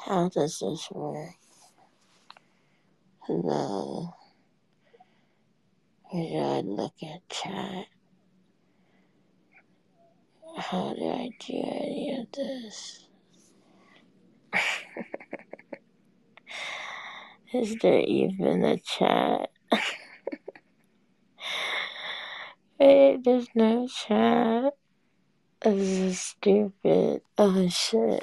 How does this work? Hello. Where do I look at chat? How do I do any of this? Is there even a chat? Wait, there's no chat. This is stupid. Oh shit.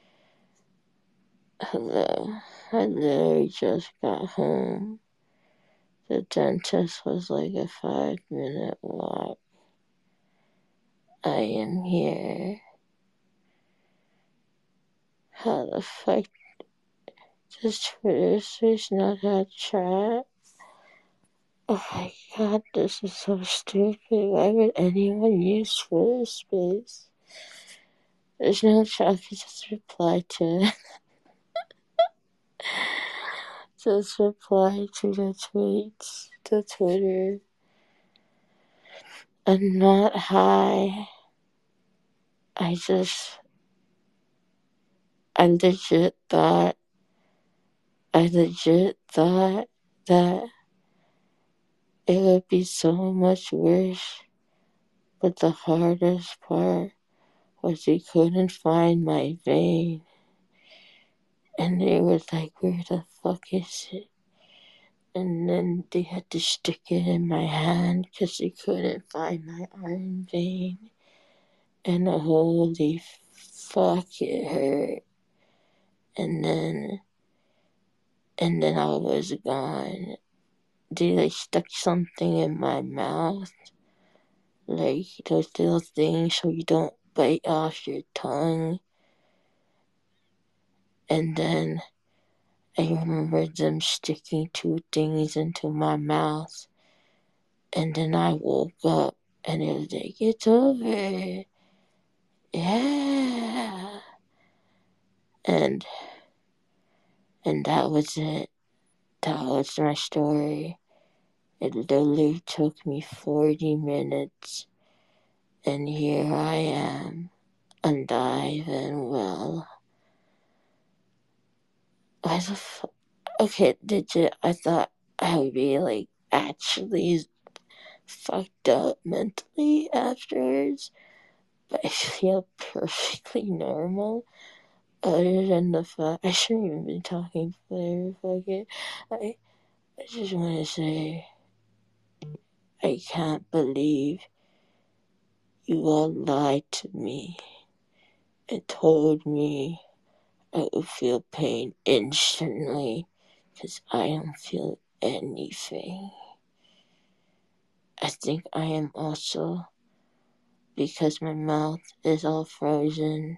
Hello. I literally just got home. The dentist was like a 5-minute walk. I am here. How the fuck does Twitter Space not have chat? Oh my god, this is so stupid. Why would anyone use Twitter Space? There's no chat, I can just reply to it. Just reply to the tweets, the Twitter. I'm not high. I legit thought that it would be so much worse. But the hardest part was they couldn't find my vein. And they were like, where the fuck is it? And then they had to stick it in my hand because they couldn't find my iron vein. And holy fuck, it hurt. And then I was gone. They like stuck something in my mouth. Like those little things so you don't bite off your tongue. And then I remember them sticking 2 things into my mouth. And then I woke up and it was like, it's over. Yeah. And that was it. That was my story. It literally took me 40 minutes. And here I am, alive and well. Why the fuck? Okay, legit, I thought I would be like actually fucked up mentally afterwards, but I feel perfectly normal. Other than the fact I shouldn't even be talking, but fuck it. I just want to say I can't believe you all lied to me and told me I would feel pain instantly because I don't feel anything. I think I am also, because my mouth is all frozen,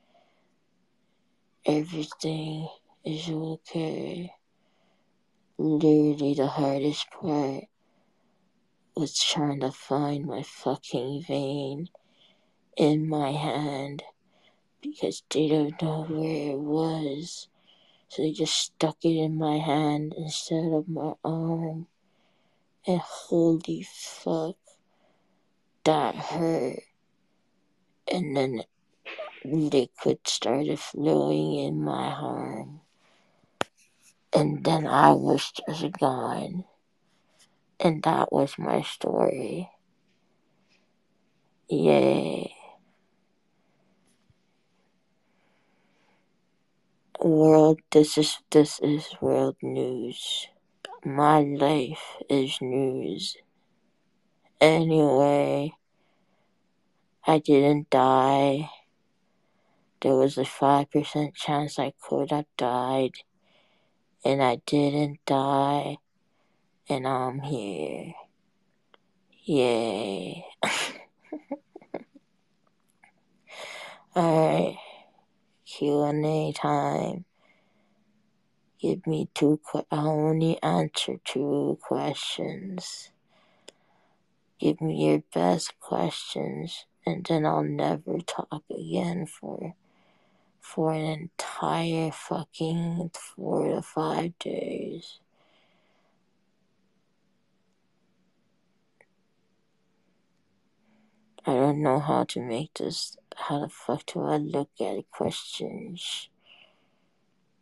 everything is okay. Literally the hardest part was trying to find my fucking vein in my hand because they don't know where it was. So they just stuck it in my hand instead of my arm. And holy fuck, that hurt. And then liquid started flowing in my arm. And then I was just gone. And that was my story. Yay. World, this is world news. My life is news. Anyway, I didn't die. There was a 5% chance I could have died. And I didn't die. And I'm here. Yay. Alright. Q&A time. Give me I only answer 2 questions. Give me your best questions, and then I'll never talk again for an entire fucking 4 to 5 days. I don't know how to make this. How the fuck do I look at questions?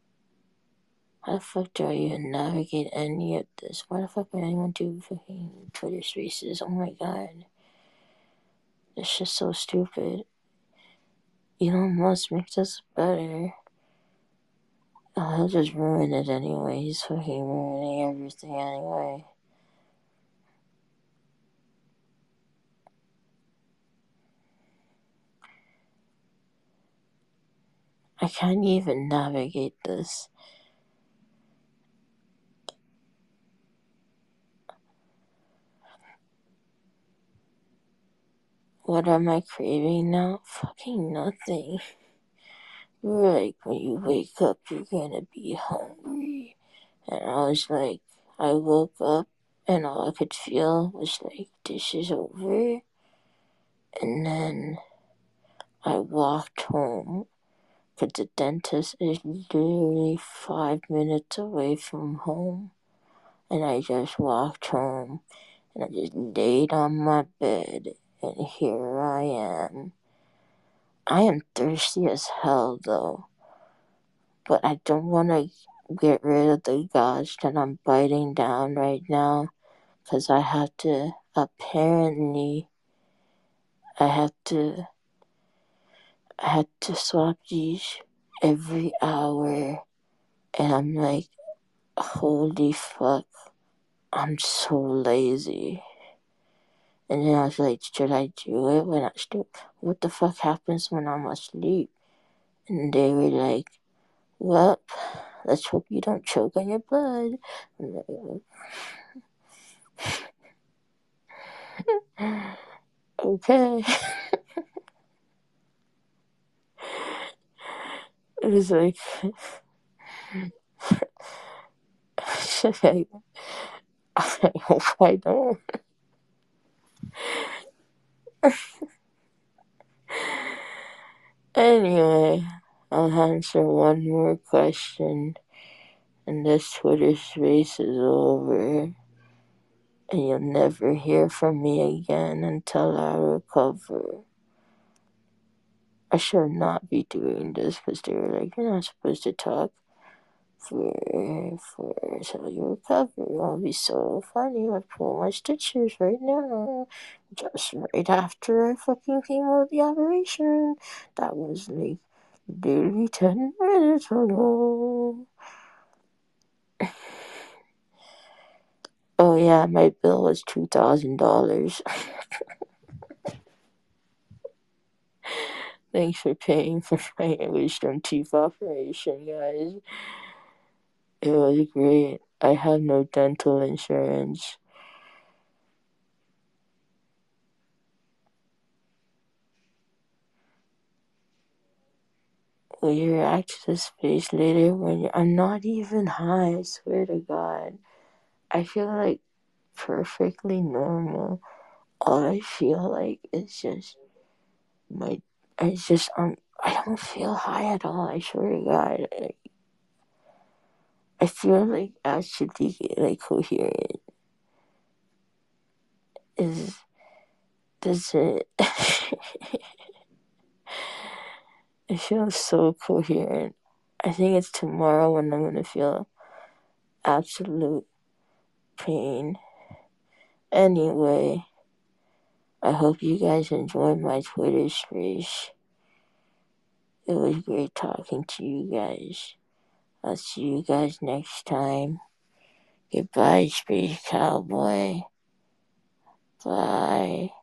How the fuck do I even navigate any of this? Why the fuck would anyone do fucking Twitter spaces? Oh my god. It's just so stupid. Elon Musk makes us better. Oh, he'll just ruin it anyway. He's fucking ruining everything anyway. I can't even navigate this. What am I craving now? Fucking nothing. You're like, when you wake up, you're gonna be hungry. And I was like, I woke up and all I could feel was like, this is over. And then I walked home. But the dentist is literally 5 minutes away from home. And I just walked home. And I just laid on my bed. And here I am. I am thirsty as hell though. But I don't want to get rid of the gauze that I'm biting down right now. Because I have to, apparently, I have to swap these every hour. And I'm like, holy fuck, I'm so lazy. And then I was like, should I do it when I sleep? What the fuck happens when I'm asleep? And they were like, well, let's hope you don't choke on your blood. Okay. It was like, I hope I don't. Anyway, I'll answer one more question, and this Twitter space is over. And you'll never hear from me again until I recover. I should not be doing this because they were like, you're not supposed to talk for until you recover. It'll be so funny. I pull my stitches right now. Just right after I fucking came out of the operation. That was like literally 10 minutes ago. Oh yeah, my bill was $2,000. Thanks for paying for my wisdom teeth operation, guys. It was great. I have no dental insurance. Will you react to this face later when I'm not even high, I swear to God. I feel like perfectly normal. All I feel like is just my, I don't feel high at all, I swear to God. I feel like actually like coherent. Is, does it, it feels so coherent. I think it's tomorrow when I'm gonna feel absolute pain. Anyway, I hope you guys enjoyed my Twitter space. It was great talking to you guys. I'll see you guys next time. Goodbye, Space Cowboy. Bye.